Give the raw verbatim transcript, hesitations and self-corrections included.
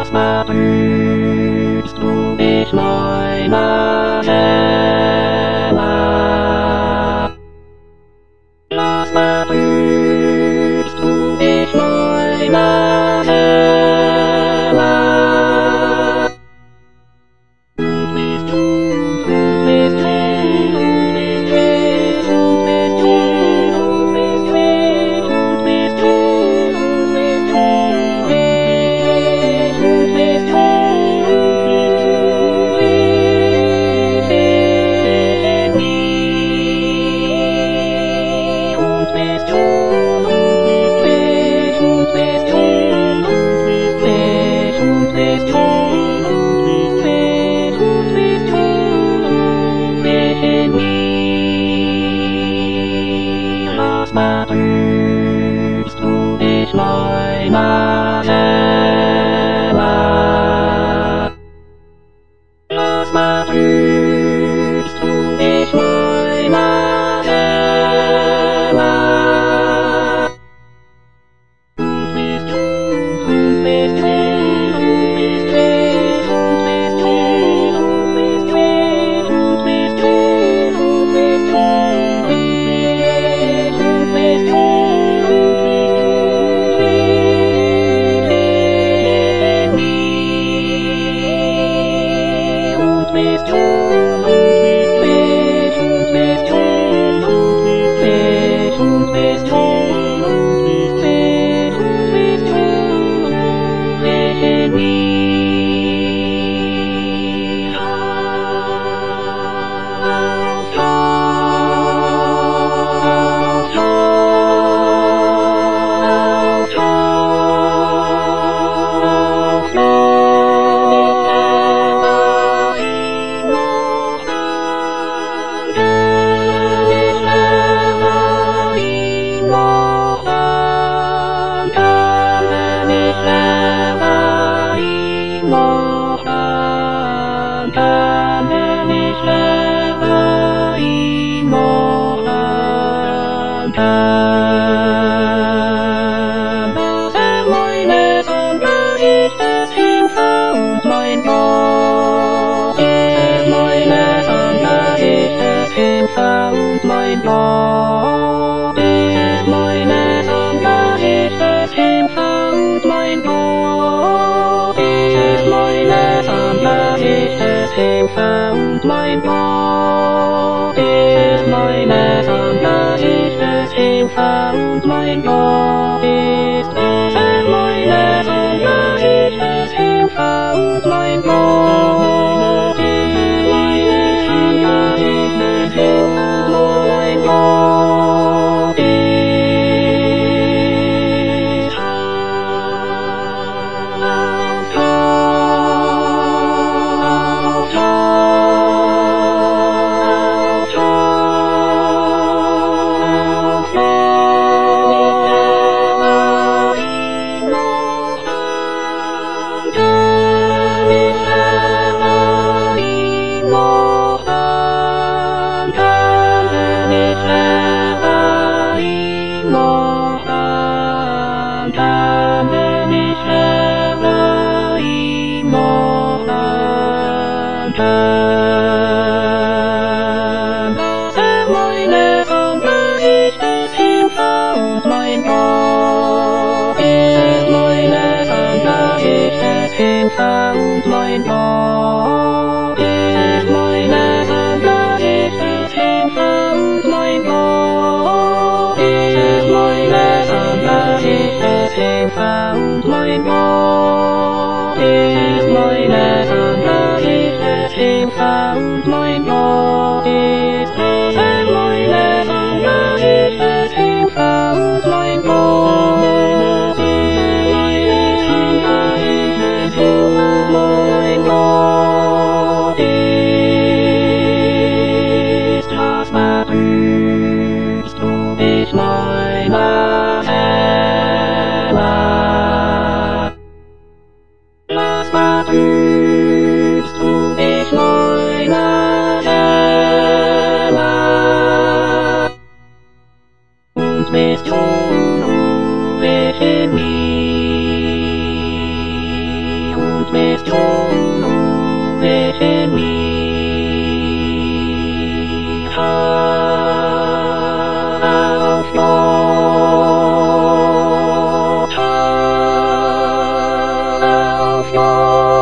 Was betrübst du mich, meine Seele? Was betrübst du mich, meine Seele? Tut mir's gut, tut mir's weh, tut mir's weh, tut mir's gut, tut mir's weh, tut mir's gut, tut mir's gut, weh, tut mir's gut, tut mir's weh, weh, weh, tut mir's gut, tut mir's weh, tut mir's gut, tut mir's weh, tut mir's gut. Was betrübst du mich, meine Seele? Was betrübst du mich, meine Seele? Tut mir's gut, tut mir's gut, tut mir's weh, tut mir's gut, tut mir's weh, tut mir's gut, tut mir's gut, weh, tut mir's gut, tut mir's gut, weh, weh, weh, tut mir's gut, tut mir's weh, tut mir's gut, tut mir's weh, tut mir's gut, tut mir's weh, tut mir's gut, weh, weh. Und mein Gott, ist meines Angesichtes Hilfe und mein Gott, ist meines Angesichtes Hilfe und mein Gott, ist meines Angesichtes Hilfe und mein Gott, ist meines Angesichtes Hilfe und mein Gott, ist meines Angesichtes Hilfe. Und mein Gott, ist meines Angesichtes Hilfe und mein Gott, ist meines Angesichtes Hilfe und mein Gott, ist meines Angesichtes Hilfe und mein Gott, ist meines Angesichtes Hilfe und mein Gott. Meine Seele, was betrübst du mich, meine Seele, und bist unruhig in mir. bist du mit in mir. Auf Gott, auf Gott.